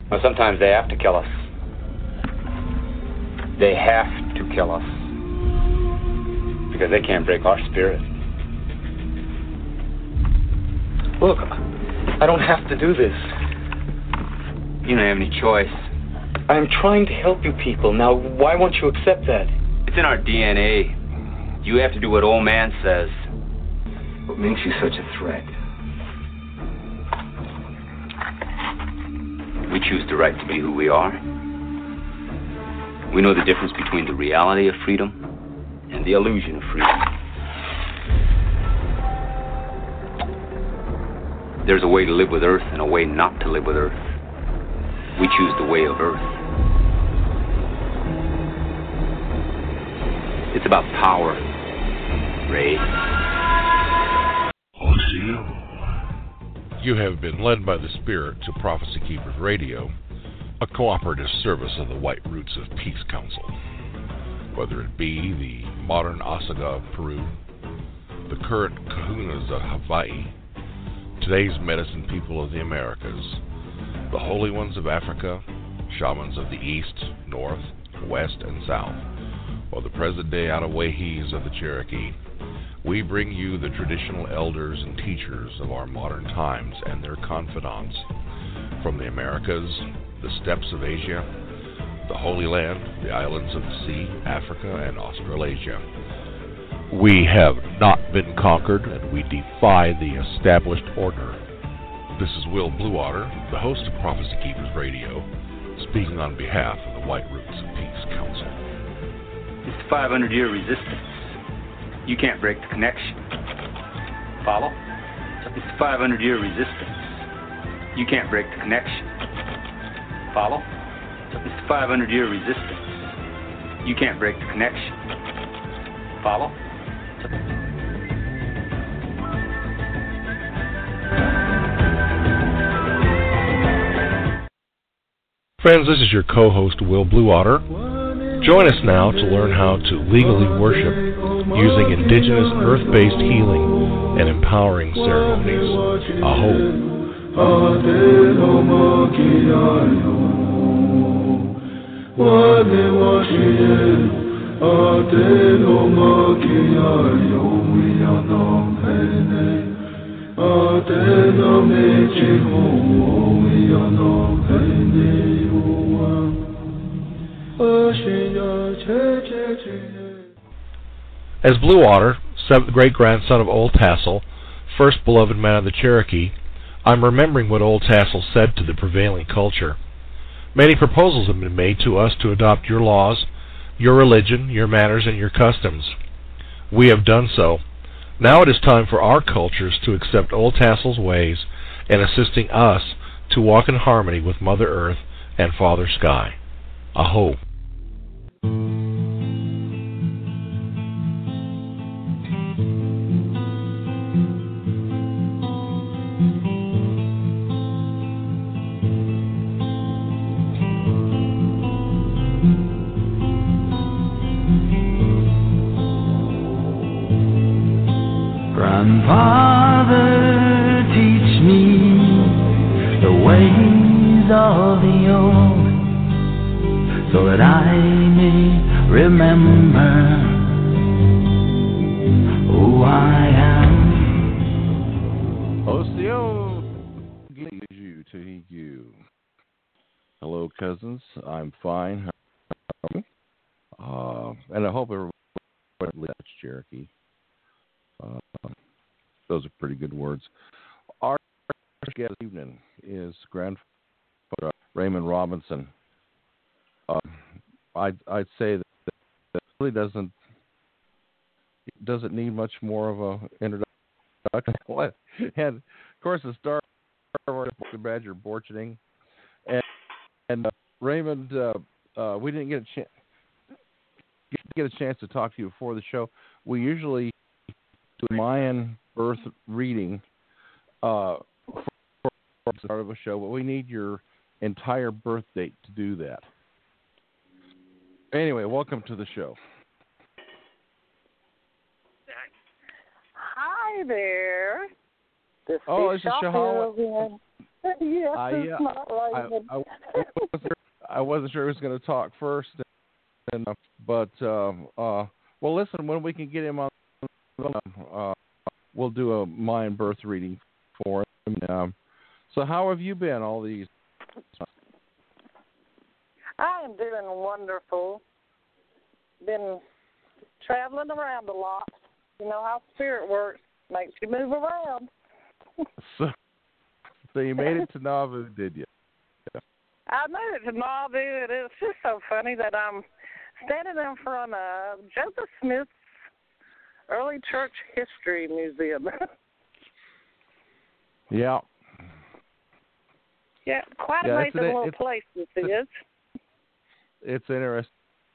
Well, sometimes they have to kill us. They have to kill us. Because they can't break our spirit. Look, I don't have to do this. You don't have any choice. I'm trying to help you people. Now, why won't you accept that? It's in our DNA. You have to do what old man says. What makes you such a threat? We choose the right to be who we are. We know the difference between the reality of freedom and the illusion of freedom. There's a way to live with Earth and a way not to live with Earth. We choose the way of Earth. It's about power, Ray. You have been led by the Spirit to Prophecy Keepers Radio, a cooperative service of the White Roots of Peace Council. Whether it be the modern Osaga of Peru, the current Kahunas of Hawaii, today's medicine people of the Americas, the Holy Ones of Africa, shamans of the East, North, West, and South, or the present-day Anawahis of the Cherokee, we bring you the traditional elders and teachers of our modern times and their confidants from the Americas, the steppes of Asia, the Holy Land, the islands of the sea, Africa, and Australasia. We have not been conquered, and we defy the established order. This is Will Bluewater, the host of Prophecy Keepers Radio, speaking on behalf of the White Roots of Peace Council. It's the 500-year resistance. You can't break the connection. Follow? It's the 500-year resistance. You can't break the connection. Follow? It's the 500-year resistance. You can't break the connection. Follow? Friends, this is your co-host, Will Bluewater. Join us now to learn how to legally worship using indigenous earth-based healing and empowering ceremonies. Aho. As Bluewater, seventh great-grandson of Old Tassel, first beloved man of the Cherokee, I'm remembering what Old Tassel said to the prevailing culture. Many proposals have been made to us to adopt your laws, your religion, your manners, and your customs. We have done so. Now it is time for our cultures to accept Old Tassel's ways and assisting us to walk in harmony with Mother Earth and Father Sky. Aho. Grandfather, teach me the ways of the old, so that I may remember who I am. Osio Giju Tuhigu. Hello, cousins. I'm fine. How are you? And I hope everybody likes Cherokee. Those are pretty good words. Our guest this evening is Grandfather Raymond Robinson. I'd say that really doesn't need much more of an introduction. And of course, the Star Wars Badger Borching, and Raymond, we didn't get a chance to talk to you before the show. We usually do a Mayan Earth reading for the start of a show, but we need your entire birth date to do that. Anyway, welcome to the show. Hi there. This is Shahawa. Yes, I it's not raining. I wasn't sure who was going to talk first, but well, listen, when we can get him on, we'll do a Mayan birth reading for him. So how have you been all these? I am doing wonderful. Been traveling around a lot. You know how spirit works. Makes you move around. So you made it to Nauvoo, did you? I made it to Nauvoo, and it's just so funny that I'm standing in front of Joseph Smith's Early Church History Museum. Yeah. Yeah, quite amazing little place this is. It's interesting.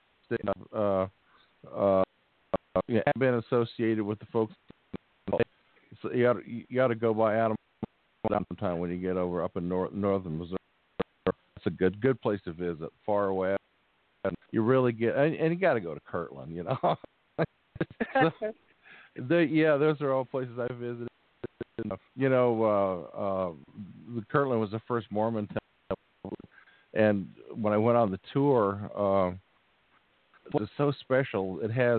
I've been associated with the folks. So you ought to go by Adam sometime when you get over up in northern Missouri. It's a good place to visit. Far away, and you really get and you got to go to Kirtland. You know. Those are all places I visited. You know, the Kirtland was the first Mormon temple, and when I went on the tour, it was so special. It has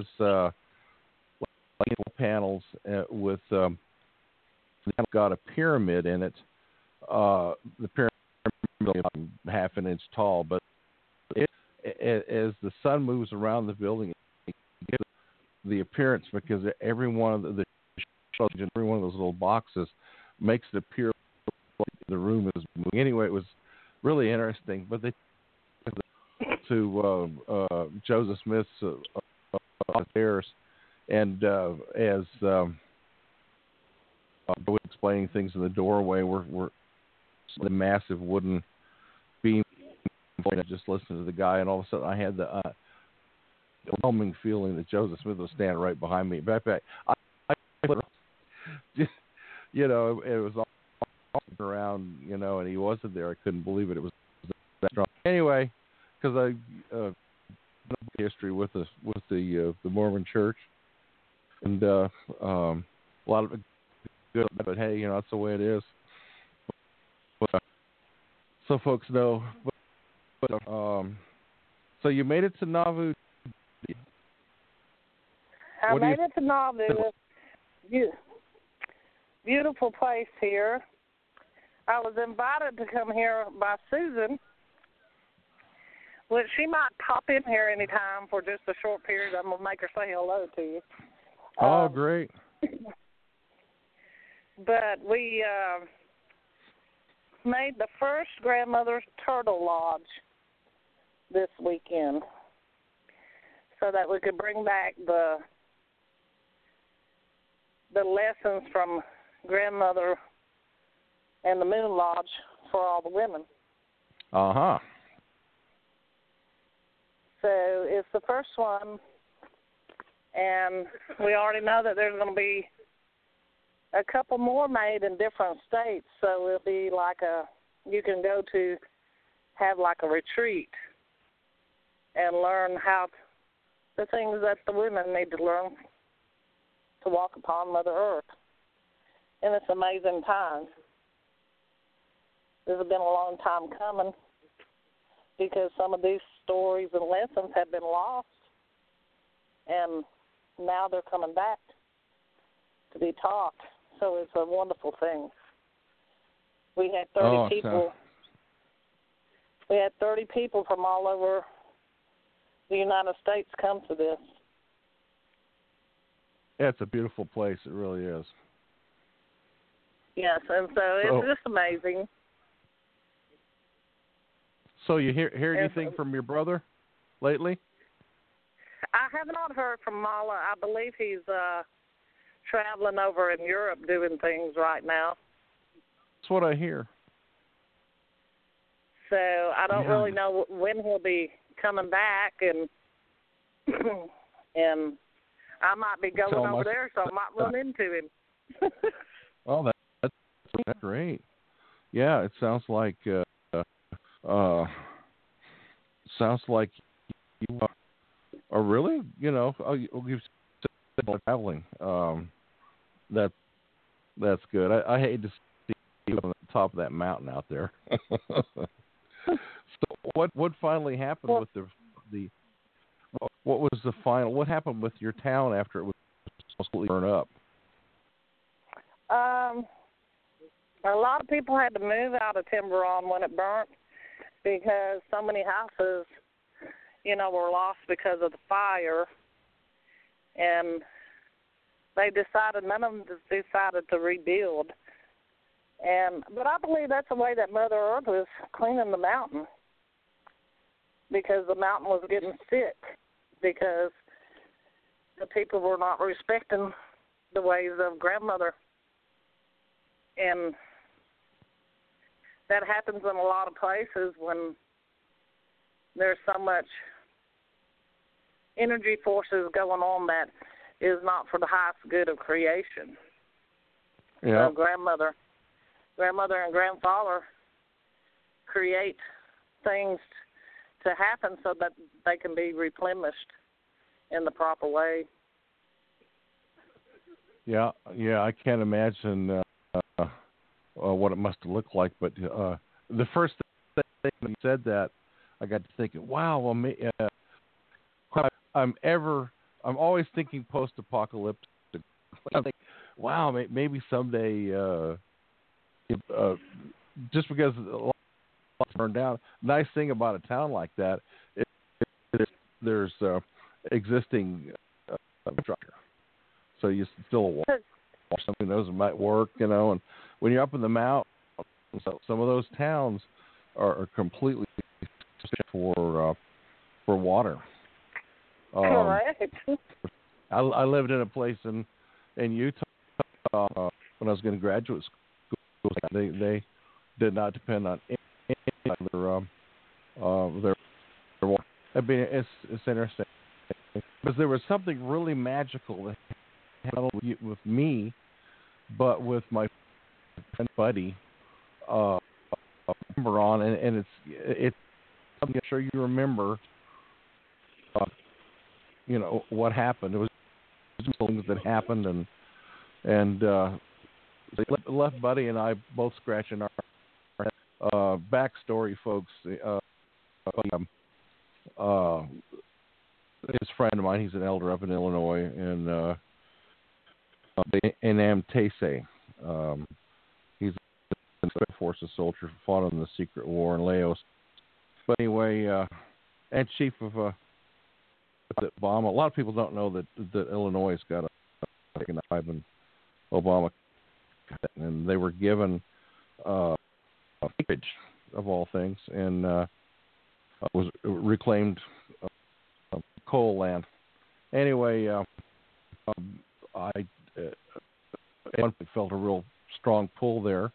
panels with got a pyramid in it. The pyramid is half an inch tall, but as the sun moves around the building, it gives the appearance because every one of every one of those little boxes makes it appear like the room is moving. Anyway, it was really interesting. But they to Joseph Smith's stairs, and as explaining things in the doorway, were the massive wooden beam. I just listened to the guy, and all of a sudden I had the overwhelming feeling that Joseph Smith was standing right behind me. But you know, it was all around, you know, and he wasn't there. I couldn't believe it. It was that strong. Anyway, because I history with the Mormon Church, and a lot of it good, but hey, you know, that's the way it is. But, so folks know. But so you made it to Nauvoo. I made it to Nauvoo. Beautiful place here. I was invited to come here by Susan, which she might pop in here anytime for just a short period. I'm going to make her say hello to you. Oh, great. But we made the first Grandmother's Turtle Lodge this weekend so that we could bring back the lessons from Grandmother and the Moon Lodge for all the women. Uh-huh. So it's the first one, and we already know that there's going to be a couple more made in different states, so it'll be like you can go to have like a retreat and learn how the things that the women need to learn to walk upon Mother Earth. And it's amazing times. This has been a long time coming because some of these stories and lessons have been lost, and now they're coming back to be taught. So it's a wonderful thing. We had 30 people. We had 30 people from all over the United States come to this. Yeah, it's a beautiful place. It really is. Yes, and so it's just amazing. So you hear anything from your brother lately? I have not heard from Mala. I believe he's traveling over in Europe doing things right now. That's what I hear. So I don't really know when he'll be coming back, and and I might be going over there, so I might run into him. Oh, that's great. Yeah, it sounds like you are really, you know, you've said traveling. That's good. I hate to see you on the top of that mountain out there. So what finally happened with the what was the final? What happened with your town after it was completely burned up? A lot of people had to move out of Tiburon when it burnt because so many houses, were lost because of the fire. And none of them decided to rebuild. But I believe that's the way that Mother Earth was cleaning the mountain, because the mountain was getting sick because the people were not respecting the ways of grandmother. And that happens in a lot of places when there's so much energy forces going on that is not for the highest good of creation. Yeah. So grandmother and grandfather create things to happen so that they can be replenished in the proper way. Yeah, I can't imagine what it must have looked like. But the first thing when you said that, I got to thinking, wow, I'm always thinking post-apocalyptic. I think, wow, maybe someday, just because a lot burned down. Nice thing about a town like that is there's existing infrastructure, so you still something those might work, and when you're up in the mountains, some of those towns are completely for water. Correct. I lived in a place in Utah when I was going to graduate school. They did not depend on any of their water. I mean, it's interesting because there was something really magical that happened with me, but with my friend Buddy. Remember on, and it's something I'm sure you remember. What happened. It was things that happened, and left Buddy and I both scratching our backstory, folks. His friend of mine, he's an elder up in Illinois, and Amtese. He's a Special Forces soldier, fought in the Secret War in Laos. But anyway, and chief of Obama. A lot of people don't know that Illinois has got a Ivan Obama, and they were given acreage of all things, and was reclaimed coal land. Anyway, I felt a real strong pull there,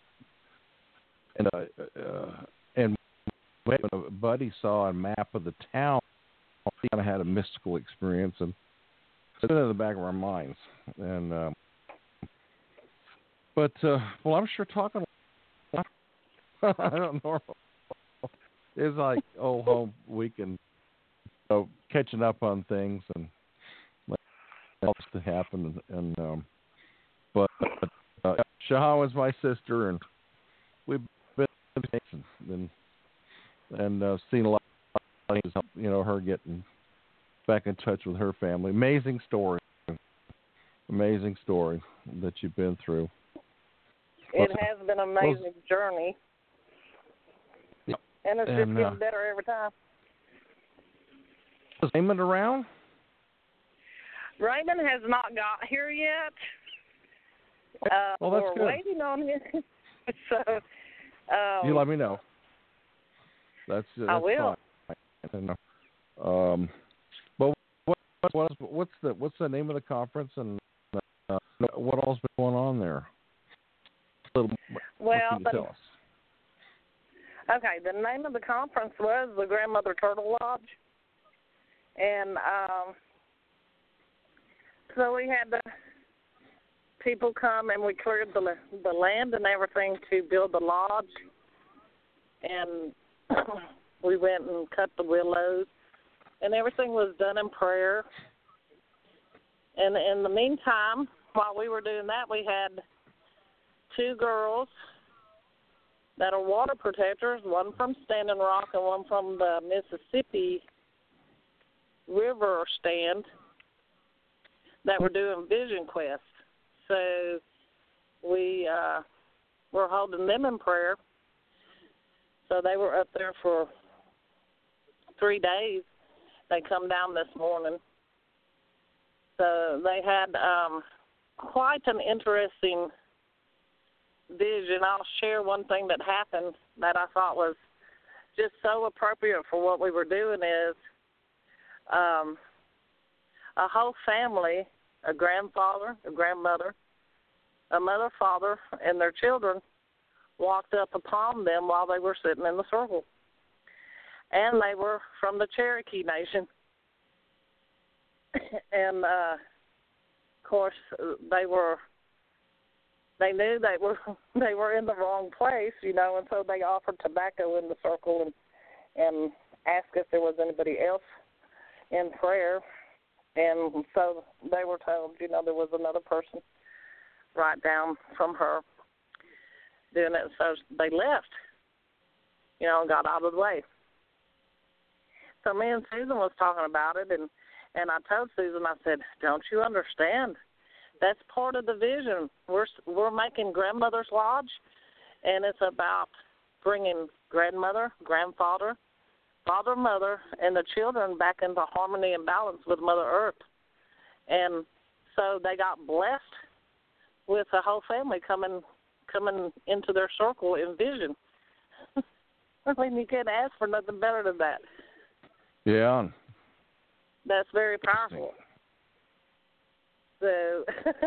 and when a buddy saw a map of the town, he kind of had a mystical experience, and it's in the back of our minds. And but I'm sure talking. I don't know. It's like old home week and catching up on things and else to happen. But Shahan was my sister, and we've been and seen a lot. Her getting back in touch with her family. Amazing story that you've been through. It has been an amazing journey, and it's just getting better every time. Is Raymond around? Raymond has not got here yet. Well, that's we're good. Waiting on him. So you let me know. That's I will. Fine. And, but what's the name of the conference, and what all's been going on there? What can you tell us? Okay, the name of the conference was the Grandmother Turtle Lodge, and so we had the people come, and we cleared the land and everything to build the lodge, and we went and cut the willows, and everything was done in prayer. And in the meantime, while we were doing that, we had two girls that are water protectors, one from Standing Rock and one from the Mississippi River stand, that were doing Vision Quest. So we were holding them in prayer. So they were up there for 3 days. They come down this morning. So they had quite an interesting vision. I'll share one thing that happened that I thought was just so appropriate for what we were doing is a whole family, a grandfather, a grandmother, a mother, father, and their children walked up upon them while they were sitting in the circle. And they were from the Cherokee Nation. And, of course, they knew they were in the wrong place, you know, and so they offered tobacco in the circle and asked if there was anybody else in prayer. And so they were told, you know, there was another person right down from her doing it. So they left, you know, and got out of the way. So me and Susan was talking about it, and I told Susan, I said, don't you understand? That's part of the vision. We're making Grandmother's Lodge, and it's about bringing grandmother, grandfather, father, mother, and the children back into harmony and balance with Mother Earth. And so they got blessed with the whole family coming into their circle in vision. I mean, you can't ask for nothing better than that. Yeah. That's very powerful. So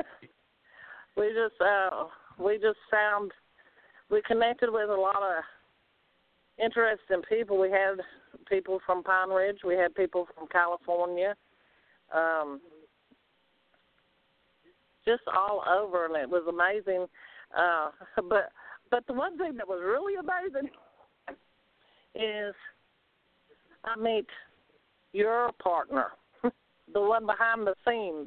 we connected with a lot of interesting people. We had people from Pine Ridge. We had people from California. Just all over, and it was amazing. But the one thing that was really amazing is I meet your partner, the one behind the scenes.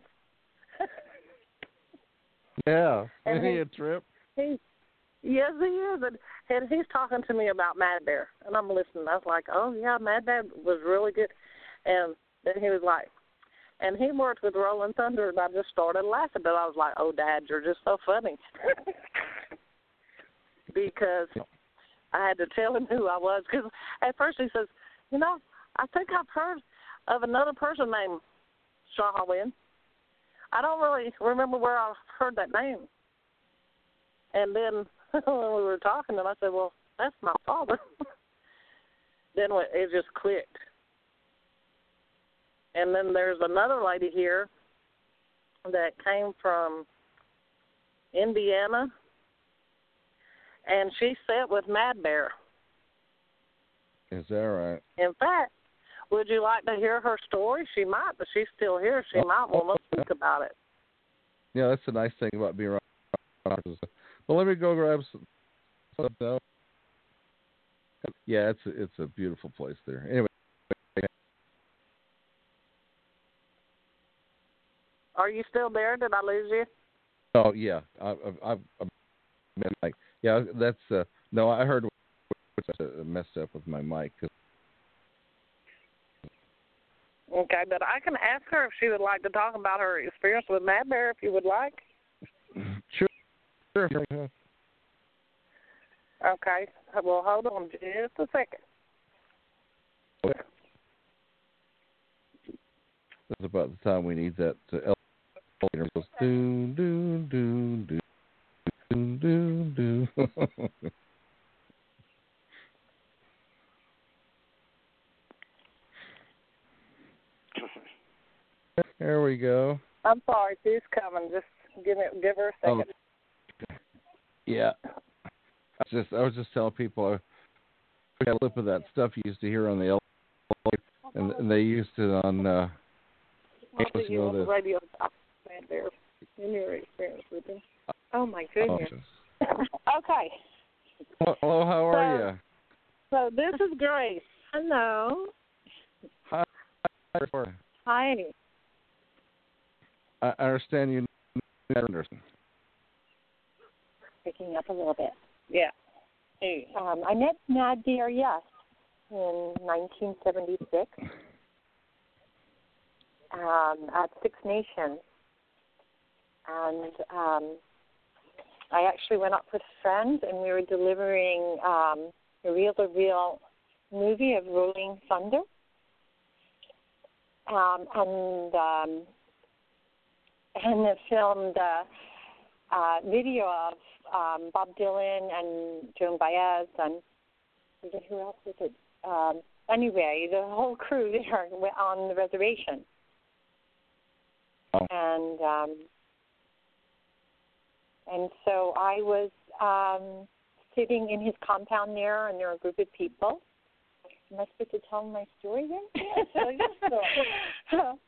Yeah, isn't he a trip? Yes, he is, and he's talking to me about Mad Bear, and I'm listening. I was like, oh, yeah, Mad Bear was really good. And then he was like, and he worked with Rolling Thunder, and I just started laughing, but I was like, oh, Dad, you're just so funny. Because I had to tell him who I was, because at first he says, you know, I think I've heard of another person named Shahawin. I don't really remember where I heard that name. And then when we were talking, and I said, well, that's my father. Then it just clicked. And then there's another lady here that came from Indiana, and she sat with Mad Bear. Is that right? In fact, would you like to hear her story? She might, but she's still here. She might want to speak about it. Yeah, that's the nice thing about being around. Well, let me go grab some. Yeah, it's a beautiful place there. Anyway. Are you still there? Did I lose you? Oh yeah, I've been like, yeah, that's no. I heard messed up with my mic. Okay, but I can ask her if she would like to talk about her experience with Mad Bear, if you would like. Sure. Okay. Well, hold on just a second. Okay. That's about the time we need that elevator goes do do do do do do do. There we go. I'm sorry, she's coming. Just give her a second. Oh. Yeah. I was just telling people I got a clip of that stuff you used to hear on the elevator, and they used it on the radio. Mad Bear, in your experience with him. Oh my goodness. Okay. Hello, how are you? So this is Grace. Hello. Hi. Hi. I understand you know Anderson. Picking up a little bit. Yeah. I met Mad Bear, yes, in 1976 at Six Nations. And I actually went up with a friend, and we were delivering a reel-to-reel movie of Rolling Thunder. And they filmed a video of Bob Dylan and Joan Baez and who else was it? Anyway, the whole crew there on the reservation. And so I was sitting in his compound there, and there were a group of people. Am I supposed to tell my story then? Yes, tell your story.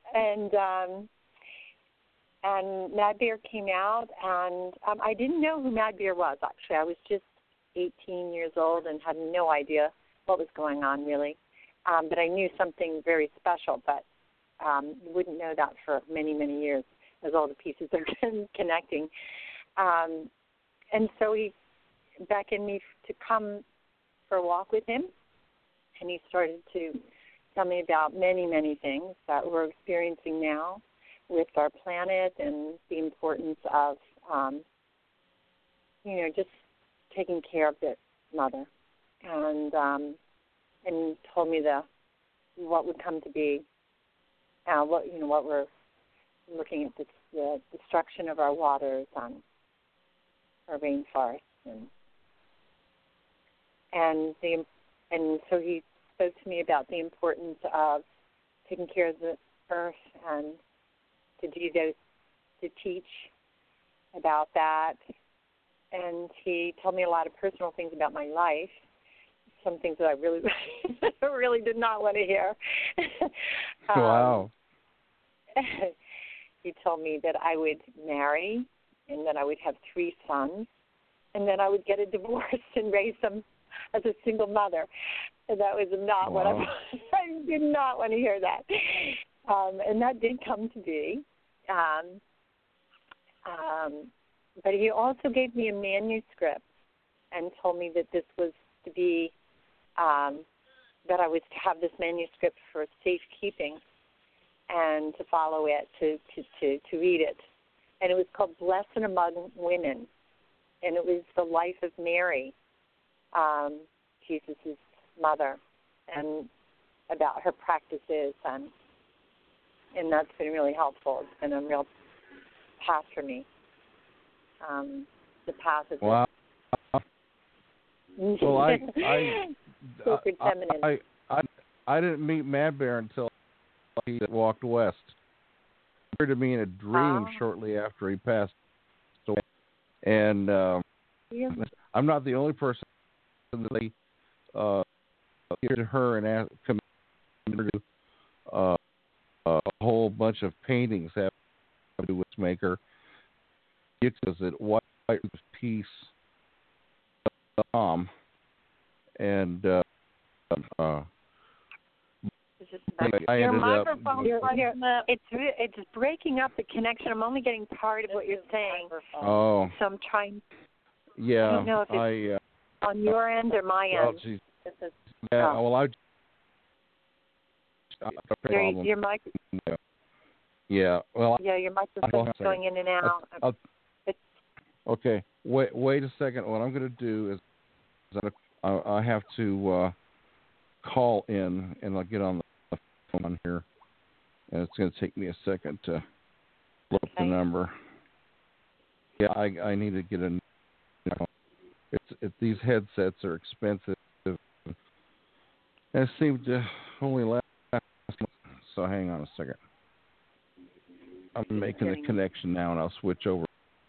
And Mad Bear came out, and I didn't know who Mad Bear was, actually. I was just 18 years old and had no idea what was going on, really. But I knew something very special, but wouldn't know that for many, many years as all the pieces are connecting. And so he beckoned me to come for a walk with him, and he started to tell me about many, many things that we're experiencing now with our planet and the importance of, just taking care of the mother, and told me what would come to be, what we're looking at the destruction of our waters and our rainforests, and so he spoke to me about the importance of taking care of the earth and to do those, to teach about that. And he told me a lot of personal things about my life, some things that I really, really did not want to hear. Wow. He told me that I would marry and that I would have 3 sons and then I would get a divorce and raise them as a single mother. And that was not what I wanted. I did not want to hear that. And that did come to be. But he also gave me a manuscript and told me that this was to be, that I was to have this manuscript for safekeeping and to follow it, to read it. And it was called Blessed Among Women. And it was the life of Mary, Jesus' mother, and about her practices. And that's been really helpful. It's been a real path for me. The path is wow. Well, I didn't meet Mad Bear until he walked west. He appeared to me in a dream shortly after he passed away. And I'm not the only person that hear to her and ask her to a whole bunch of paintings have to do with Maker. It says it whitepeace.com, and I ended up. It's breaking up the connection. I'm only getting part of what you're saying. Oh. So I'm trying. Yeah. I don't know if it's on your end or my end. Geez. Yeah. Oh. Well, your microphone. Yeah. Well. Yeah, your microphone's going in and out. Okay. Wait a second. What I'm going to do is I have to call in, and I'll get on the phone here, and it's going to take me a second to look up the number. Yeah, I need to get a. These headsets are expensive, and it seemed to only last. So hang on a second. I'm making the connection now, and I'll switch over.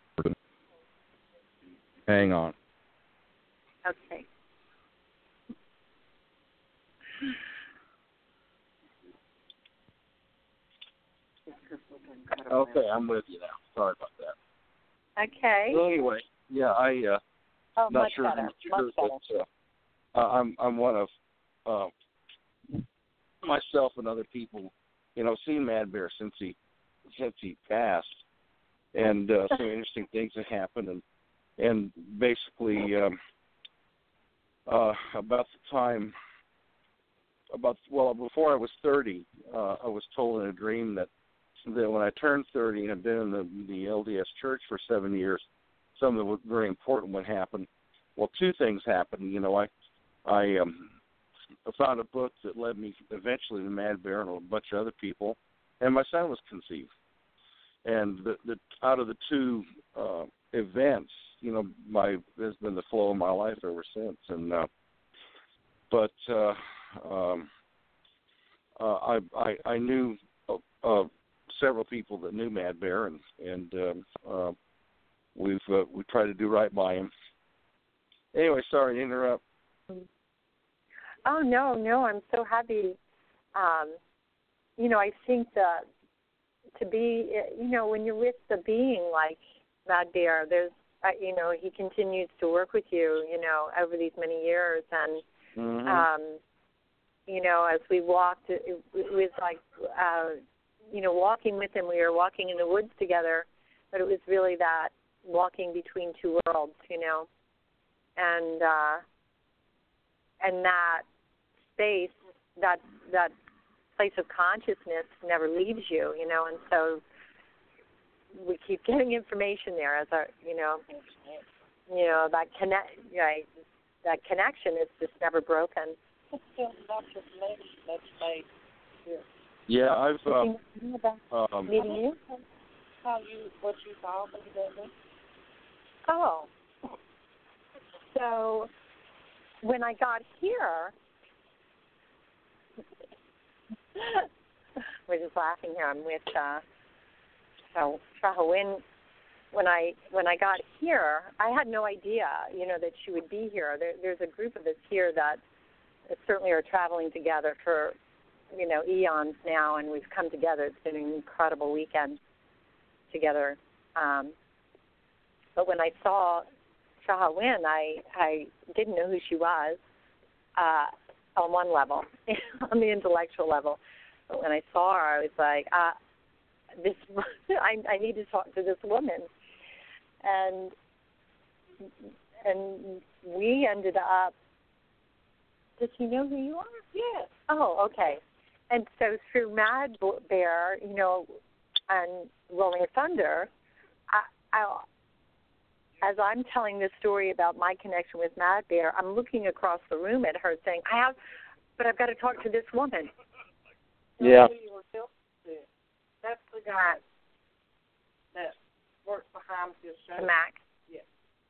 Hang on. Okay. Okay, I'm with you now. Sorry about that. Okay. So anyway, yeah, not much sure better. Much better. But I'm one of myself and other people, seen Mad Bear since he passed, and some interesting things have happened, and basically about the time, before I was 30, I was told in a dream that when I turned 30 and had been in the LDS church for 7 years, something very important would happen. Well, two things happened. You know, I found a book that led me eventually to Mad Bear and a bunch of other people, and my son was conceived. And the out of the two events, you know, has been the flow of my life ever since. And I knew several people that knew Mad Bear, and we tried to do right by him. Anyway, sorry to interrupt. Oh no, I'm so happy. You know, I think that to be, you know, when you're with the being like Mad Bear, there's, you know, he continues to work with you, you know, over these many years, and you know, as we walked, it was like, you know, walking with him. We were walking in the woods together, but it was really that walking between two worlds, you know, and that space, that place of consciousness never leaves you, you know, and so we keep getting information there as our, you know, that that connection is just never broken. Yeah, I've meeting you. What you saw, Oh, so when I got here, we're just laughing here. I'm with Shahawin. When I got here, I had no idea, you know, that she would be here. There's a group of us here that certainly are traveling together for, you know, eons now, and we've come together. It's been an incredible weekend together. But when I saw Shahawin, I didn't know who she was on one level, on the intellectual level. But when I saw her, I was like, I need to talk to this woman. And we ended up, does he know who you are? Yes. Oh, okay. And so through Mad Bear, you know, and Rolling Thunder, as I'm telling this story about my connection with Mad Bear, I'm looking across the room at her saying, but I've got to talk to this woman. Yeah. That's the guy that works behind this show. Mac. Yes.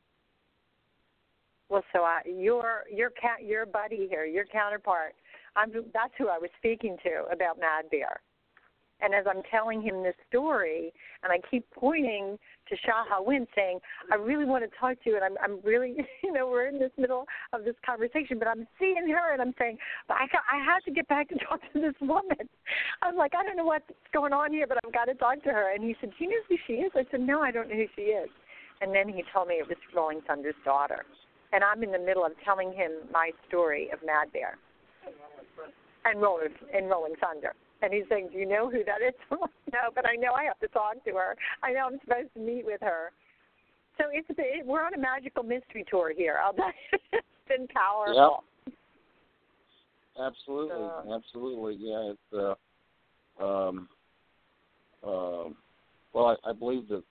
Well, so your buddy here, your counterpart, that's who I was speaking to about Mad Bear. And as I'm telling him this story, and I keep pointing to Shahawin saying, I really want to talk to you, and I'm really, you know, we're in this middle of this conversation, but I'm seeing her, and I'm saying, but I have to get back to talk to this woman. I'm like, I don't know what's going on here, but I've got to talk to her. And he said, do you know who she is? I said, no, I don't know who she is. And then he told me it was Rolling Thunder's daughter. And I'm in the middle of telling him my story of Mad Bear and Rolling Thunder. And he's saying, do you know who that is? No, but I know I have to talk to her. I know I'm supposed to meet with her. So we're on a magical mystery tour here. I'll tell you. It's been powerful. Yep. Absolutely. Yeah. It's, well, I believe that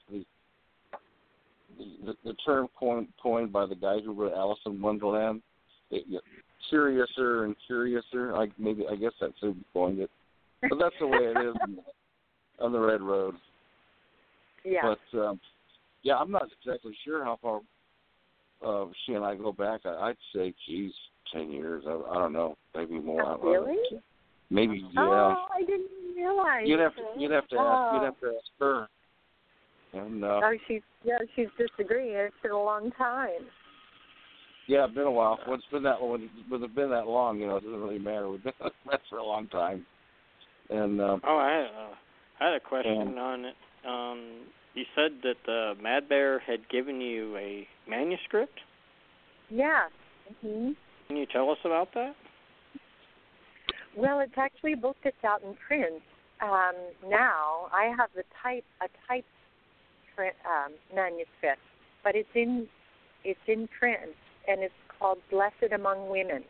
the term coined by the guy who wrote Alice in Wonderland, curiouser and curiouser. I guess that's who coined it. But that's the way it is on the Red Road. Yeah. But yeah, I'm not exactly sure how far she and I go back. I'd say, 10 years. I don't know, maybe more. Oh, really? Maybe, yeah. Oh, I didn't realize. You'd have to ask her. And she's disagreeing. It's been a long time. Yeah, it's been a while. When it's been that long, you know, it doesn't really matter. We've been that for a long time. And I had a question on it. You said that Mad Bear had given you a manuscript? Yeah. Mm-hmm. Can you tell us about that? Well, it's actually a book that's out in print now. I have a type print, manuscript, but it's in print, and it's called Blessed Among Women.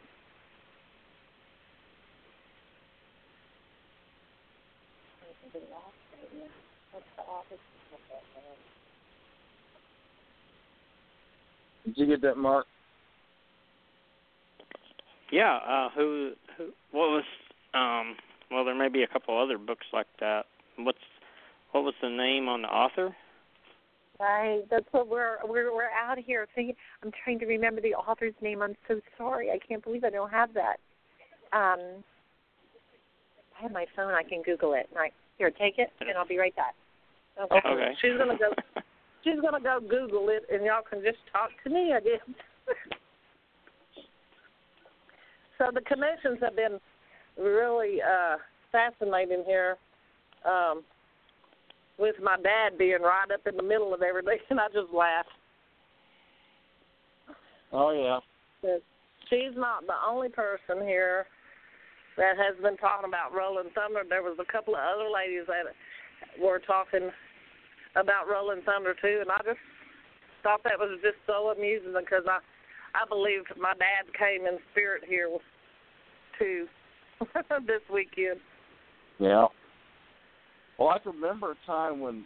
Did you get that, Mark? Yeah. Who? What was? Well, there may be a couple other books like that. What was the name on the author? Right. That's what we're out here thinking. I'm trying to remember the author's name. I'm so sorry. I can't believe I don't have that. I have my phone. I can Google it. Right. Here, take it, and I'll be right back. Okay. She's gonna go. She's gonna go Google it, and y'all can just talk to me, I guess. So the connections have been really fascinating here. With my dad being right up in the middle of everything, and I just laugh. Oh, yeah. But she's not the only person here that has been talking about Rolling Thunder. There was a couple of other ladies that were talking about Rolling Thunder, too, and I just thought that was just so amusing because I believe my dad came in spirit here, too, this weekend. Yeah. Well, I can remember a time when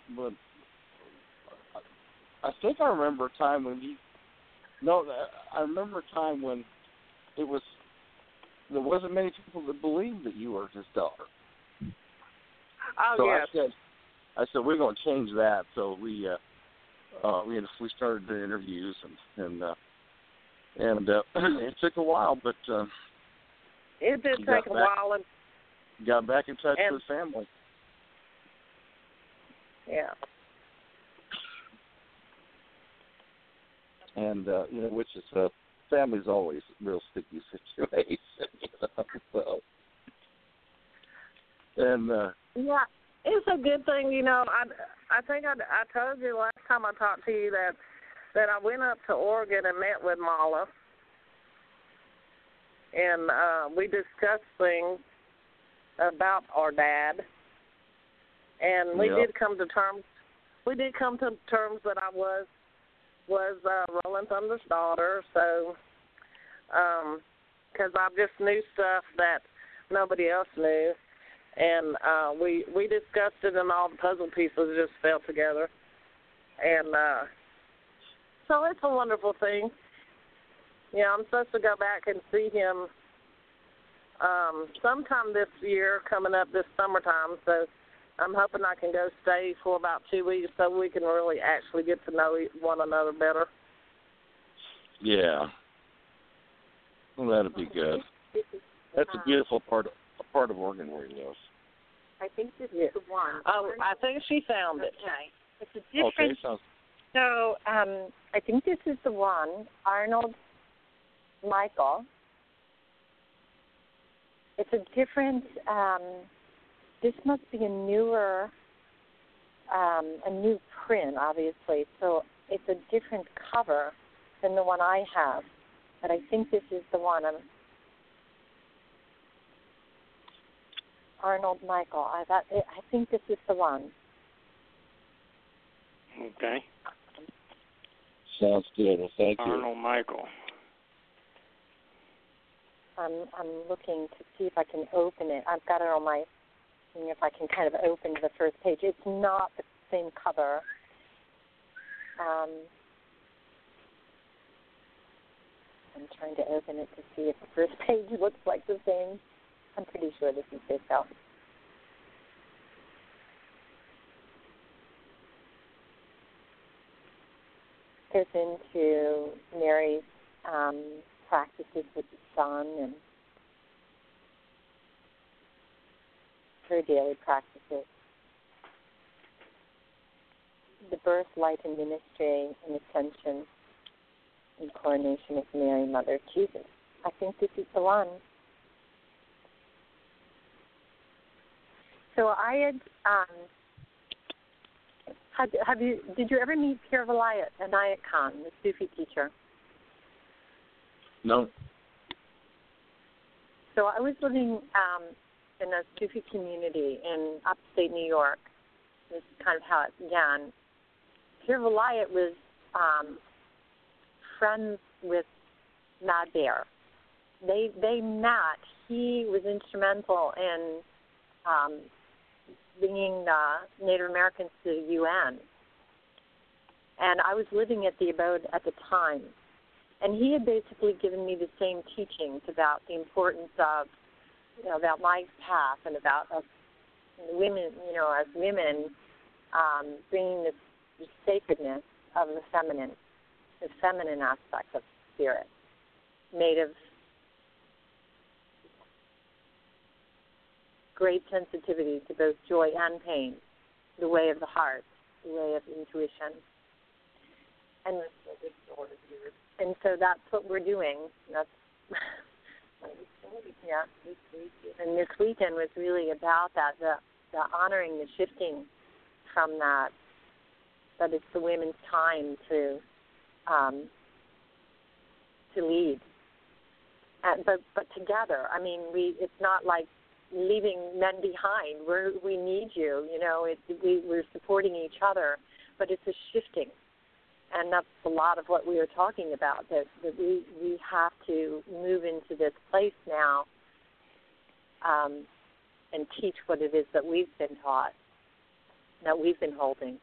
I think I remember a time when I remember a time when there wasn't many people that believed that you were his daughter. Oh, so yes. I said we're going to change that. So we started the interviews and it took a while, but it did take a while, and got back in touch with family. Yeah. And which is family's always a real sticky situation. So. And yeah, it's a good thing, I think I told you last time I talked to you that I went up to Oregon and met with Mala, and we discussed things about our dad. And we did come to terms. We did come to terms that I was Rolling Thunder's daughter. So, because I just knew stuff that nobody else knew, and we discussed it, and all the puzzle pieces just fell together. And so it's a wonderful thing. Yeah, I'm supposed to go back and see him sometime this year, coming up this summertime. So I'm hoping I can go stay for about 2 weeks so we can really actually get to know one another better. Yeah. Well, that'd be good. That's a beautiful part of Oregon where he lives. I think this is the one. Oh, I think she found it. Okay. It's a different. Okay, so I think this is the one. Arnold Michael. It's a different. This must be a new print, obviously. So it's a different cover than the one I have. But I think this is the one. Arnold Michael. I think this is the one. Okay. Sounds good. Well, thank you. Arnold Michael. I'm looking to see if I can open it. I've got it on my. If I can kind of open the first page. It's not the same cover. I'm trying to open it to see if the first page looks like the same. I'm pretty sure this is this out. Goes into Mary's practices with the son and her daily practices. The birth, light, and ministry and ascension and coronation of Mary, Mother of Jesus. I think this is the one. So I did you ever meet Pir Vilayat Khan, the Sufi teacher? No. So I was living in a Sufi community in upstate New York. This is kind of how it began. Pir Vilayat was friends with Mad Bear. They met. He was instrumental in bringing Native Americans to the UN. And I was living at the abode at the time. And he had basically given me the same teachings about the importance of, about my path and about us women, as women, bringing this sacredness of the feminine aspect of spirit, made of great sensitivity to both joy and pain, the way of the heart, the way of intuition. And so that's what we're doing. That's yeah. And this weekend was really about that, the honoring, the shifting from that it's the women's time to lead. But together, I mean, it's not like leaving men behind. We need you, we're supporting each other, but it's a shifting. And that's a lot of what we were talking about, that we have to move into this place now and teach what it is that we've been taught, that we've been holding.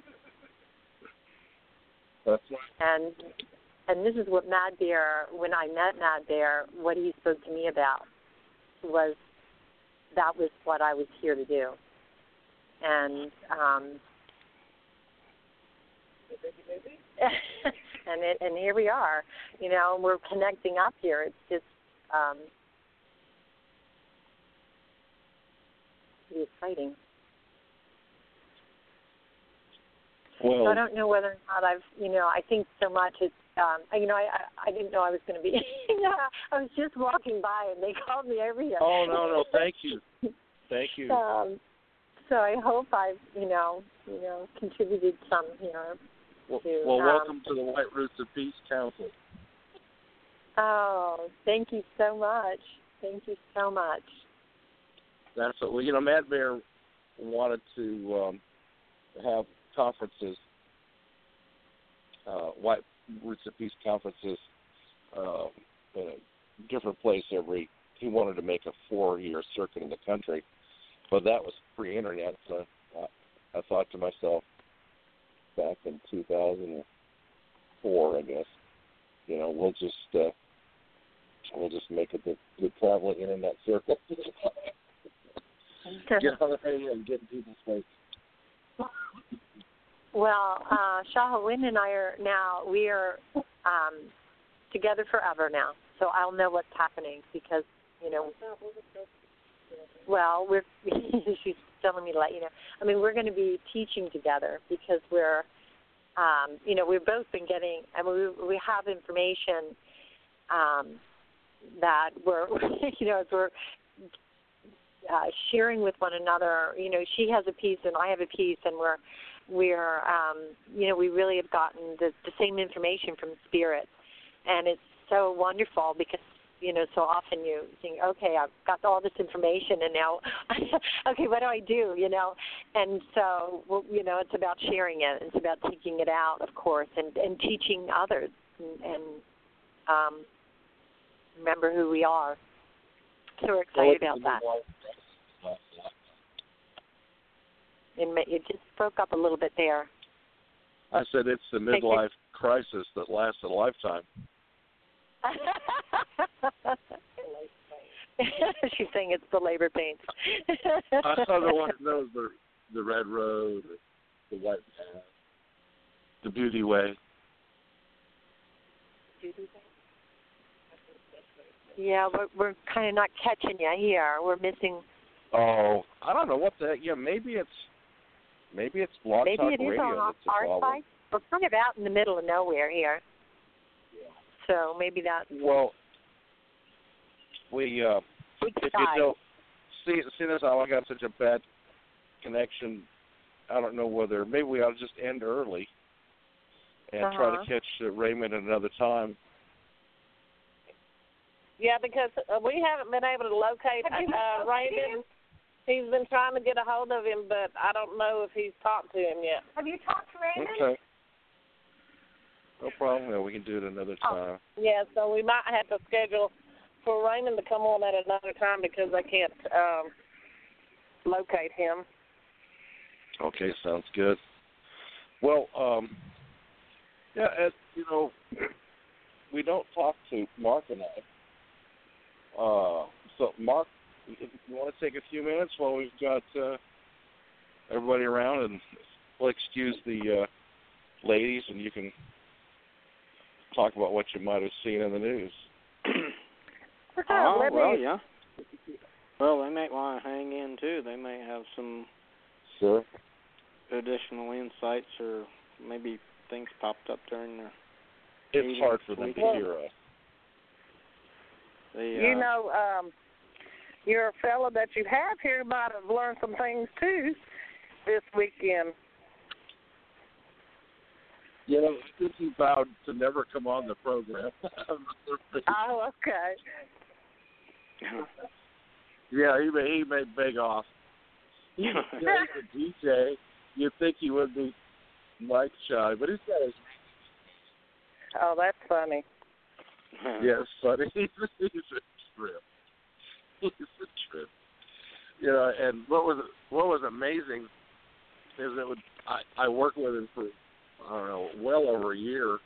That's right. And this is what Mad Bear, when I met Mad Bear, what he spoke to me about was that was what I was here to do. And and here we are, we're connecting up here. It's just pretty exciting. Well, so I don't know whether or not I think so much it's, I didn't know I was going to be, I was just walking by and they called me over here. Oh, no, thank you. Thank you. So I hope I've, contributed some here. Well, welcome to the White Roots of Peace Council. Oh, thank you so much. Thank you so much. That's what, Mad Bear wanted to have conferences, White Roots of Peace conferences, in a different place he wanted to make a 4-year circuit in the country, but that was pre-internet, so I thought to myself, back in 2004, I guess, we'll just make it the traveling internet circuit. Get on the radio and get in people's faces. Well, Shahawin and I are now, we are together forever now, so I'll know what's happening because, well, she's telling me to let you know. I mean, we're going to be teaching together because we're, we've both been getting, we have information that we're, as we're sharing with one another. She has a piece and I have a piece, and we're we really have gotten the same information from Spirit, and it's so wonderful because so often you think, okay, I've got all this information, and now, okay, what do I do? And so it's about sharing it. It's about taking it out, of course, and teaching others, and remember who we are. So we're excited about that. It just broke up a little bit there. I said it's the midlife crisis that lasts a lifetime. She's saying it's the labor pains. I saw the one that knows the red road, the white path, the beauty way. Yeah, we're kind of not catching you here. We're missing. Oh, I don't know what the heck. Yeah, maybe it's Blog Talk Radio. Maybe it is on our side. We're kind of out in the middle of nowhere here. Yeah. So maybe that. Well, we if you don't see this, I got such a bad connection. I don't know whether maybe we ought to just end early and try to catch Raymond at another time. Yeah, because we haven't been able to locate Raymond. He's been trying to get a hold of him, but I don't know if he's talked to him yet. Have you talked to Raymond? Okay. No problem. Yeah, we can do it another time. Yeah, so we might have to schedule for Raymond to come on at another time because I can't locate him. Okay, sounds good. Well, yeah, we don't talk to Mark and I. So, Mark, if you want to take a few minutes while we've got everybody around, and we'll excuse the ladies, and you can talk about what you might have seen in the news. Yeah. Well, they might want to hang in, too. They may have some additional insights, or maybe things popped up during their It's hard for them to hear us. Your fellow that you have here might have learned some things, too, this weekend. I think he vowed to never come on the program. Oh, okay. Yeah, he may beg off. He's a DJ. You'd think he would be mic shy, but he's got his... Oh, that's funny. Yes, funny. He's a trip. He's a trip. And what was amazing is that I worked with him for, I don't know, well over a year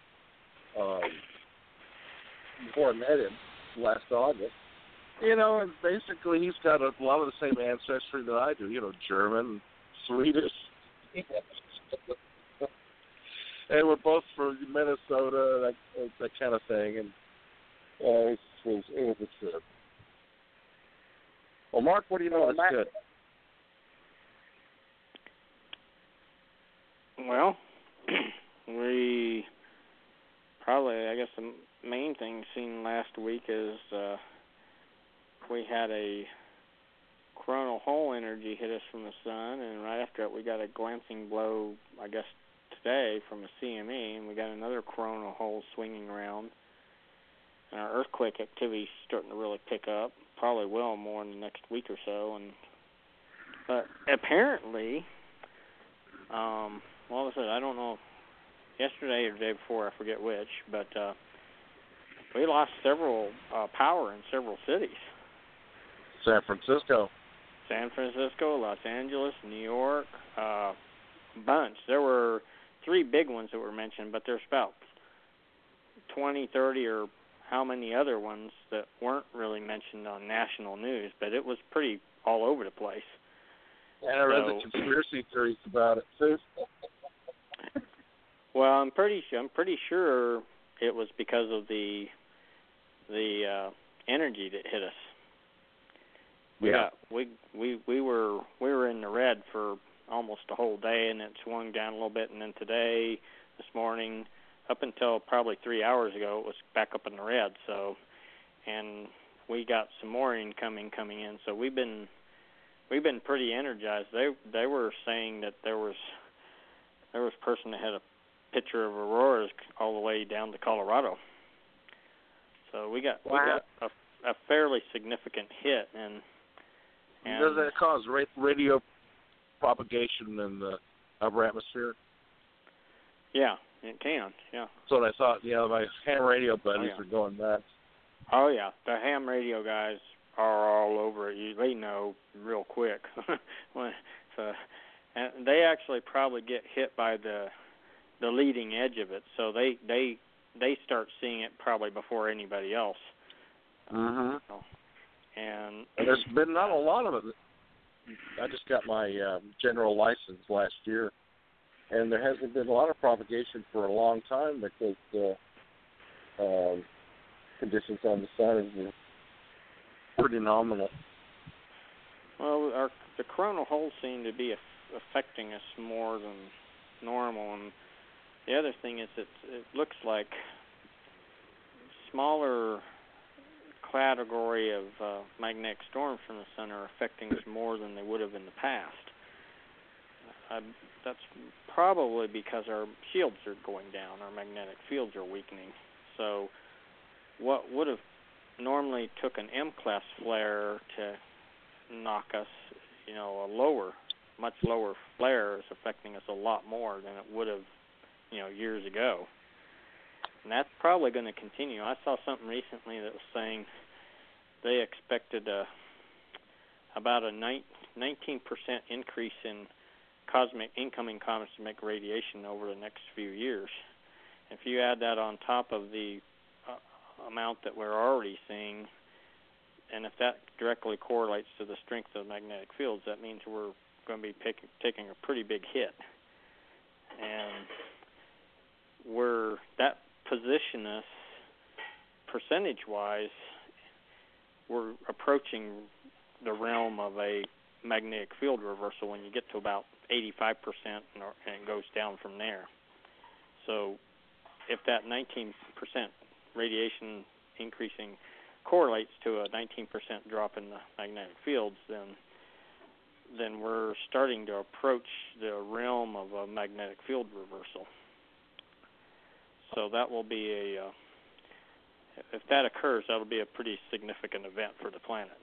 before I met him last August. And basically he's got a lot of the same ancestry that I do, German, Swedish. And we're both from Minnesota, that kind of thing. And it was a trip. Well, Mark, what do you know that's good? Well, we probably, I guess the main thing seen last week is we had a coronal hole energy hit us from the sun, and right after it we got a glancing blow, I guess, today from a CME, and we got another coronal hole swinging around. And our earthquake activity is starting to really pick up, probably will more in the next week or so. But apparently, well, I said, I don't know, yesterday or the day before, I forget which, but we lost several power in several cities. San Francisco, Los Angeles, New York, bunch. There were 3 big ones that were mentioned, but there's about 20, 30, or how many other ones that weren't really mentioned on national news, but it was pretty all over the place. And I read the conspiracy theories about it too. Well, I'm pretty sure it was because of the energy that hit us. We were in the red for almost a whole day, and it swung down a little bit, and then today, this morning, up until probably 3 hours ago, it was back up in the red. So, and we got some more incoming coming in. So we've been pretty energized. They were saying that there was a person that had a picture of auroras all the way down to Colorado. So we got a fairly significant hit, and does that cause radio propagation in the upper atmosphere? Yeah, it can. Yeah. That's what I thought. My ham radio buddies are going nuts. Oh yeah, the ham radio guys are all over it. They know real quick. And they actually probably get hit by the leading edge of it, so they start seeing it probably before anybody else. Mm-hmm. And there's been not a lot of it. I just got my general license last year, and there hasn't been a lot of propagation for a long time because conditions on the sun have been pretty nominal. Well, the coronal holes seem to be affecting us more than normal, and the other thing is it looks like smaller category of magnetic storms from the sun are affecting us more than they would have in the past. That's probably because our shields are going down, our magnetic fields are weakening. So what would have normally took an M-class flare to knock us, a much lower flare is affecting us a lot more than it would have, years ago. And that's probably going to continue. I saw something recently that was saying they expected about a 19% increase in incoming cosmic radiation over the next few years. If you add that on top of the amount that we're already seeing, and if that directly correlates to the strength of magnetic fields, that means we're going to be taking a pretty big hit. And that position us, percentage-wise, we're approaching the realm of a magnetic field reversal when you get to about 85% and it goes down from there. So if that 19% radiation increasing correlates to a 19% drop in the magnetic fields, then we're starting to approach the realm of a magnetic field reversal. So that will be if that occurs, that'll be a pretty significant event for the planet.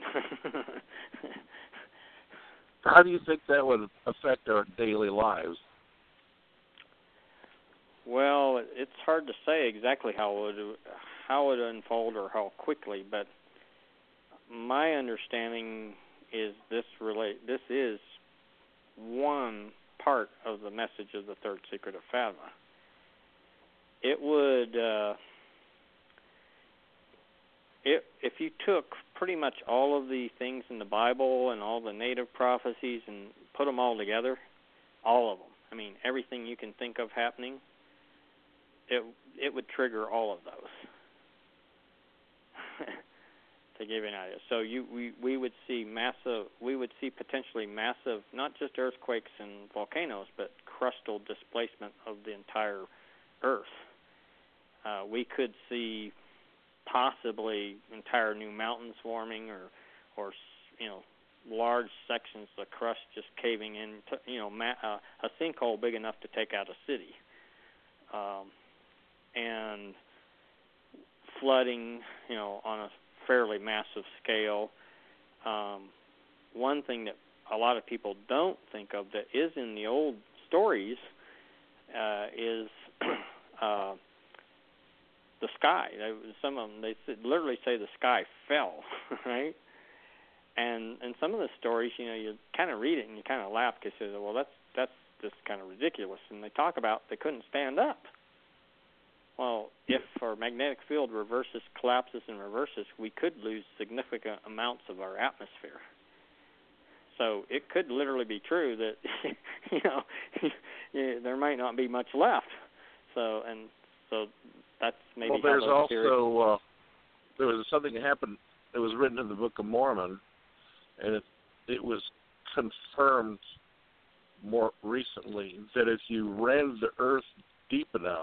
How do you think that would affect our daily lives? Well, it's hard to say exactly how it would unfold or how quickly, but my understanding is this is one part of the message of the third secret of Fatima. It would, if you took pretty much all of the things in the Bible and all the native prophecies and put them all together, all of them, I mean, everything you can think of happening, it would trigger all of those. To give you an idea, so we would see potentially massive, not just earthquakes and volcanoes, but crustal displacement of the entire Earth. We could see possibly entire new mountains forming, or large sections of the crust just caving in. A sinkhole big enough to take out a city, and flooding, on a fairly massive scale. One thing that a lot of people don't think of that is in the old stories is the sky. Some of them, they literally say the sky fell, right? And some of the stories, you kind of read it and you kind of laugh because you say, well, that's just kind of ridiculous. And they talk about they couldn't stand up. Well, if our magnetic field collapses and reverses, we could lose significant amounts of our atmosphere. So it could literally be true that, there might not be much left. So that's maybe. Well, there's also there was something that happened. It was written in the Book of Mormon, and it was confirmed more recently that if you rend the earth deep enough,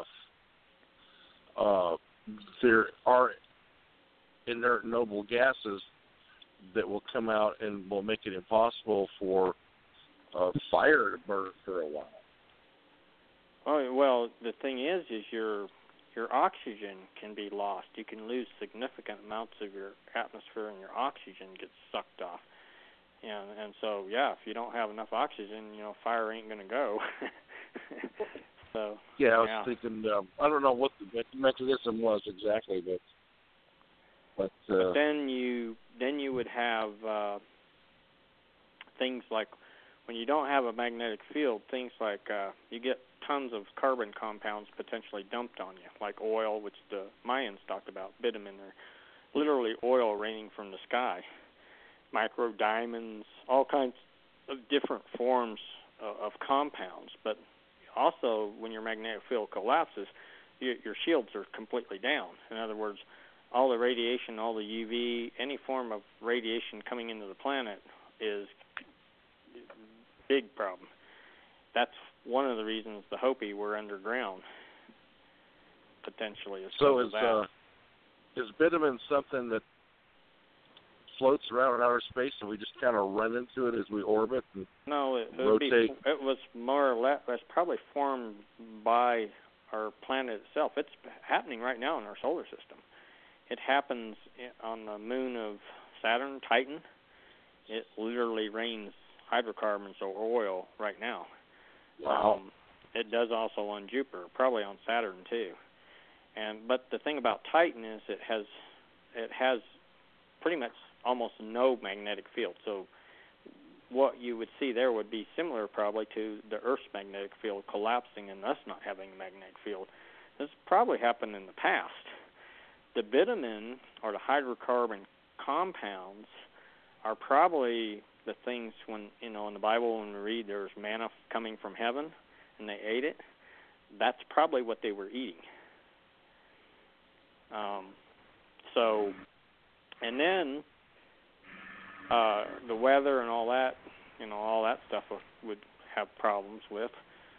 there are inert noble gases that will come out and will make it impossible for fire to burn for a while. Oh, well, the thing is your oxygen can be lost. You can lose significant amounts of your atmosphere, and your oxygen gets sucked off. And so, if you don't have enough oxygen, fire ain't going to go. So, I was thinking, I don't know what the mechanism was exactly, but then you would have things like, when you don't have a magnetic field, things like you get tons of carbon compounds potentially dumped on you, like oil, which the Mayans talked about, bitumen, or literally oil raining from the sky, micro diamonds, all kinds of different forms of compounds. But also, when your magnetic field collapses, your shields are completely down. In other words, all the radiation, all the UV, any form of radiation coming into the planet is a big problem. That's one of the reasons the Hopi were underground, potentially. So is bitumen something that floats around in outer space and we just kind of run into it as we orbit and rotate? It was more or less, it's probably formed by our planet itself. It's happening right now in our solar system. It happens on the moon of Saturn, Titan. It literally rains hydrocarbons or oil right now. Wow. It does also on Jupiter, probably on Saturn too. But the thing about Titan is it has pretty much almost no magnetic field. So what you would see there would be similar probably to the Earth's magnetic field collapsing and us not having a magnetic field. This probably happened in the past. The bitumen or the hydrocarbon compounds are probably the things when, in the Bible when we read there's manna coming from heaven and they ate it, that's probably what they were eating. And then the weather and all that, all that stuff would have problems with.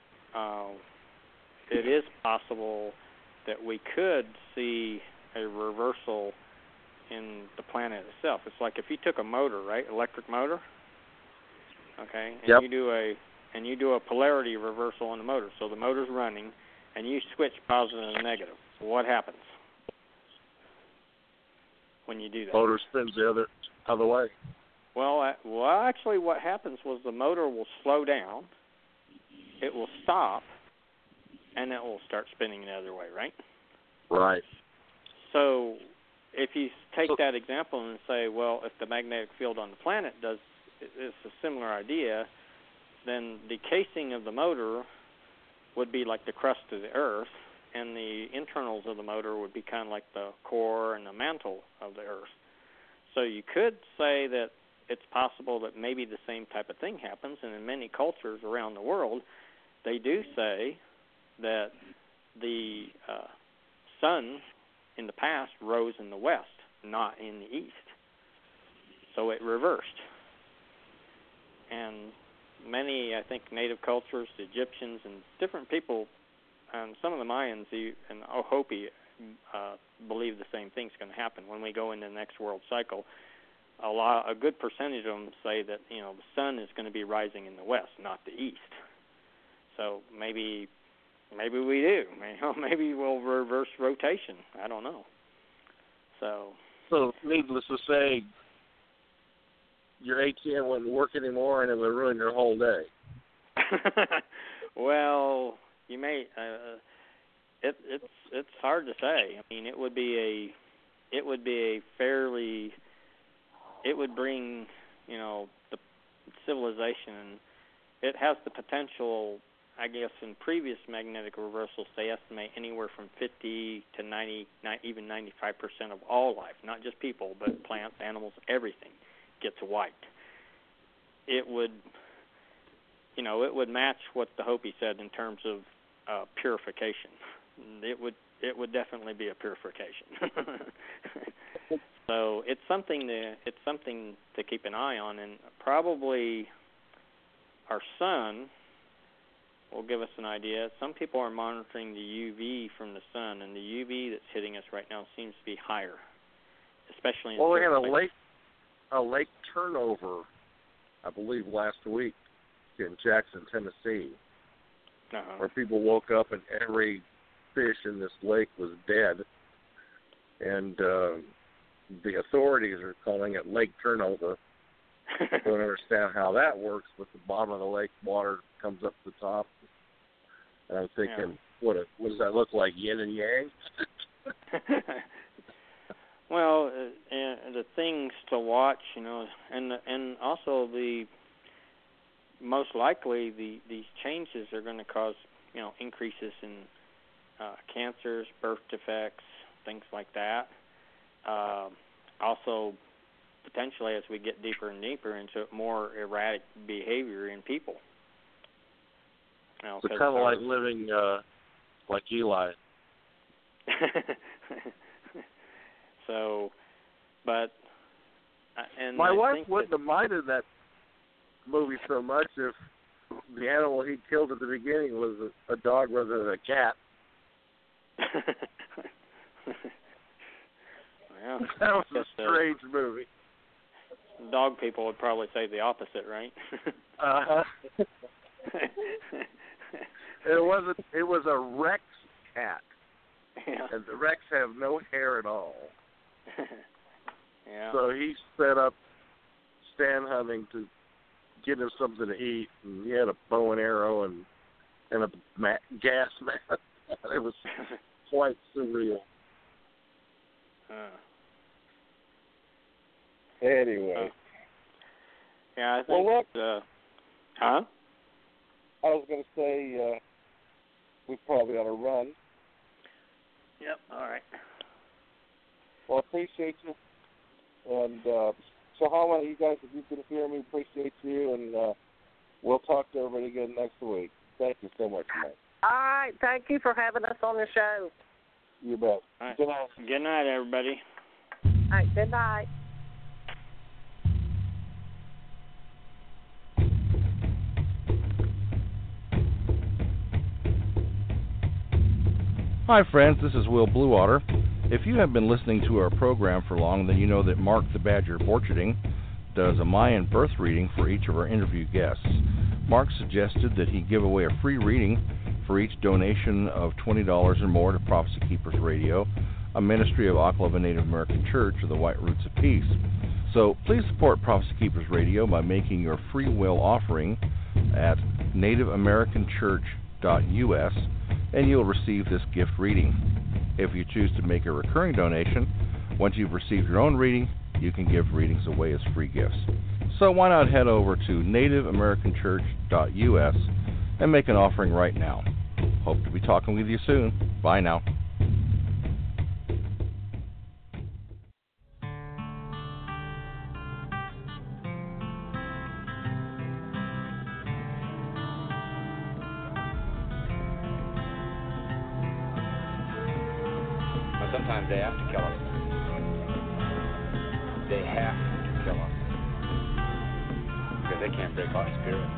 It is possible that we could see a reversal in the planet itself. It's like if you took a motor, right, electric motor, okay, and yep. you do a polarity reversal on the motor. So the motor's running, and you switch positive and negative. What happens when you do that? Motor spins the other way. Well, actually, what happens was the motor will slow down, it will stop, and it will start spinning the other way, right? Right. So if you take that example and say, well, if the magnetic field on the planet it's a similar idea, then the casing of the motor would be like the crust of the Earth, and the internals of the motor would be kind of like the core and the mantle of the Earth. So you could say that it's possible that maybe the same type of thing happens, and in many cultures around the world, they do say that the sun in the past rose in the west, not in the east. So it reversed. And many, I think, native cultures, the Egyptians, and different people, and some of the Mayans and Hopi believe the same thing's going to happen when we go into the next world cycle. A good percentage of them say that the sun is going to be rising in the west, not the east. So maybe we do. Maybe we'll reverse rotation. I don't know. So needless to say, your ATM wouldn't work anymore, and it would ruin your whole day. Well, you may. It's hard to say. I mean, it would be a fairly. It would bring, the civilization. It has the potential, I guess, in previous magnetic reversals, they estimate anywhere from 50 to 90, even 95% of all life, not just people, but plants, animals, everything gets wiped. It would, it would match what the Hopi said in terms of purification. It would definitely be a purification. So it's something to keep an eye on, and probably our sun will give us an idea. Some people are monitoring the UV from the sun, and the UV that's hitting us right now seems to be higher, especially in we had a lake turnover, I believe, last week in Jackson, Tennessee, where people woke up and every fish in this lake was dead, and the authorities are calling it lake turnover. I don't understand how that works, but the bottom of the lake water comes up to the top. And I'm thinking, what does that look like, yin and yang? Well, the things to watch, and also most likely these changes are going to cause, increases in cancers, birth defects, things like that. Also, potentially, as we get deeper and deeper into more erratic behavior in people. It's kind of like living like Eli. So, but and my wife think wouldn't have minded that movie so much if the animal he killed at the beginning was a dog rather than a cat. Well, that was a strange movie. Dog people would probably say the opposite, right? It was a Rex cat, and the Rex have no hair at all. Yeah. So he set up Stan hunting to get him something to eat, and he had a bow and arrow and a gas mask. It was quite surreal. Anyway. Yeah, I think. Well, look, huh? I was going to say we probably ought to run. Yep. All right. Well, I appreciate you. And Shahama, you guys, if you can hear me, appreciate you. And we'll talk to everybody again next week. Thank you so much, Mike. All right. Thank you for having us on the show. You bet. All right. Good night. Good night, everybody. All right. Good night. Hi, friends. This is Will Bluewater. If you have been listening to our program for long, then you know that Mark the Badger Borcherding does a Mayan birth reading for each of our interview guests. Mark suggested that he give away a free reading for each donation of $20 or more to Prophecy Keepers Radio, a ministry of Oklahoma Native American Church of the White Roots of Peace. So please support Prophecy Keepers Radio by making your free will offering at nativeamericanchurch.us, and you'll receive this gift reading. If you choose to make a recurring donation, once you've received your own reading, you can give readings away as free gifts. So why not head over to nativeamericanchurch.us and make an offering right now. Hope to be talking with you soon. Bye now. Sometimes they have to kill us. They have to kill us. Because they can't break our spirit.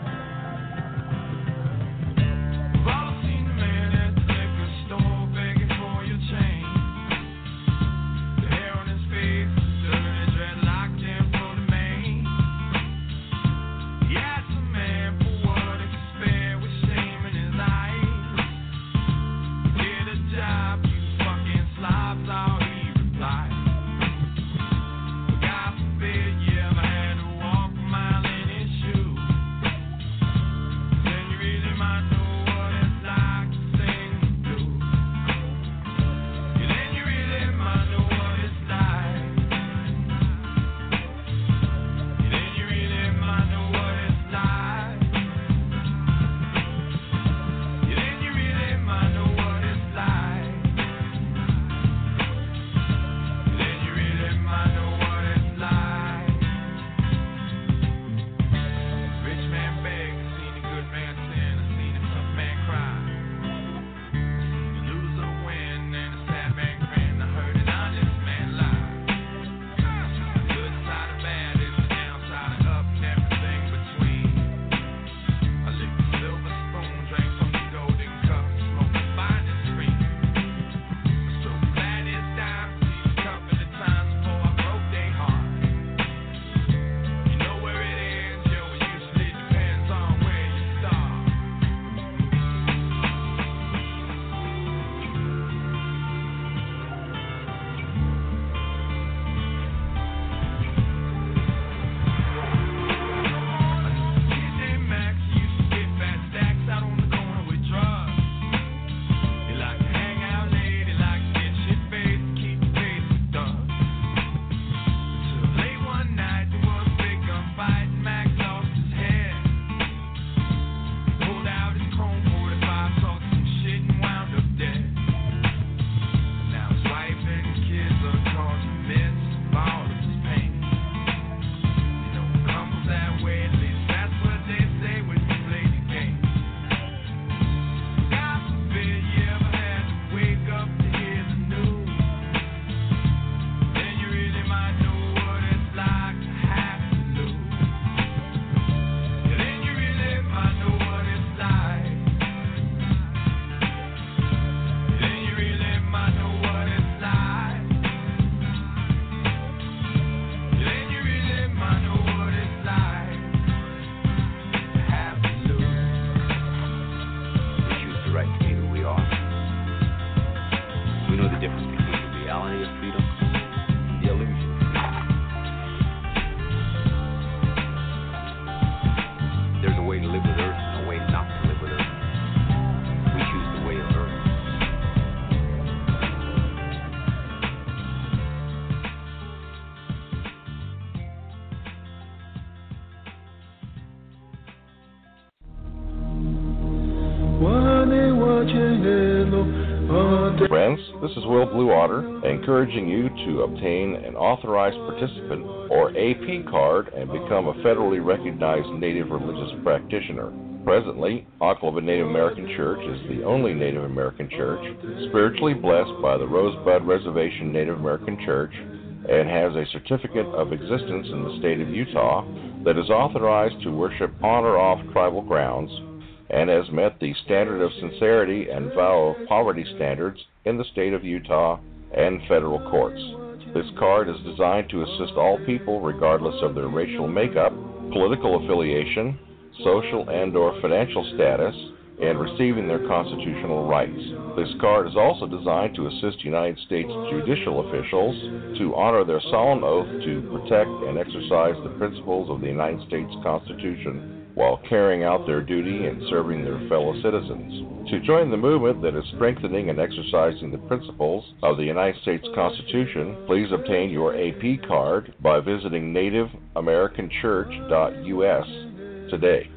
Friends, this is Will Bluewater, encouraging you to obtain an authorized participant or AP card and become a federally recognized Native religious practitioner. Presently, Oklahoman Native American Church is the only Native American church spiritually blessed by the Rosebud Reservation Native American Church and has a certificate of existence in the state of Utah that is authorized to worship on or off tribal grounds and has met the standard of sincerity and vow of poverty standards in the state of Utah and federal courts. This card is designed to assist all people regardless of their racial makeup, political affiliation, social and/or financial status, and receiving their constitutional rights. This card is also designed to assist United States judicial officials to honor their solemn oath to protect and exercise the principles of the United States Constitution while carrying out their duty and serving their fellow citizens. To join the movement that is strengthening and exercising the principles of the United States Constitution, please obtain your AP card by visiting nativeamericanchurch.us today.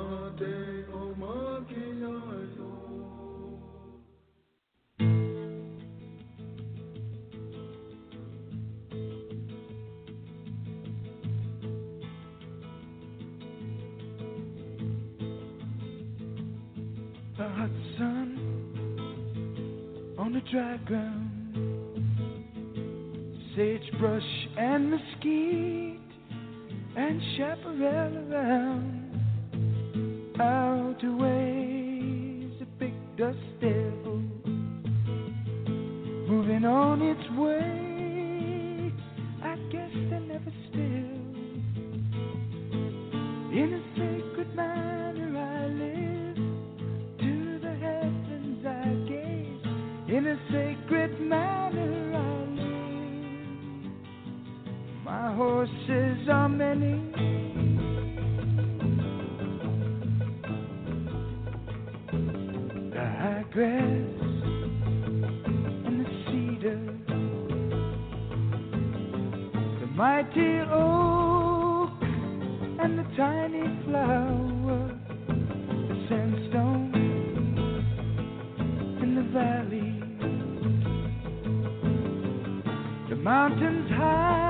The hot sun on the dry ground, sagebrush and mesquite and chaparral around. Out away is a big dust devil moving on its way. I guess they're never still. In a sacred manner I live, to the heavens I gaze. In a sacred manner I live. My horses are many, grass and the cedar, the mighty oak and the tiny flower, the sandstone in the valley, the mountains high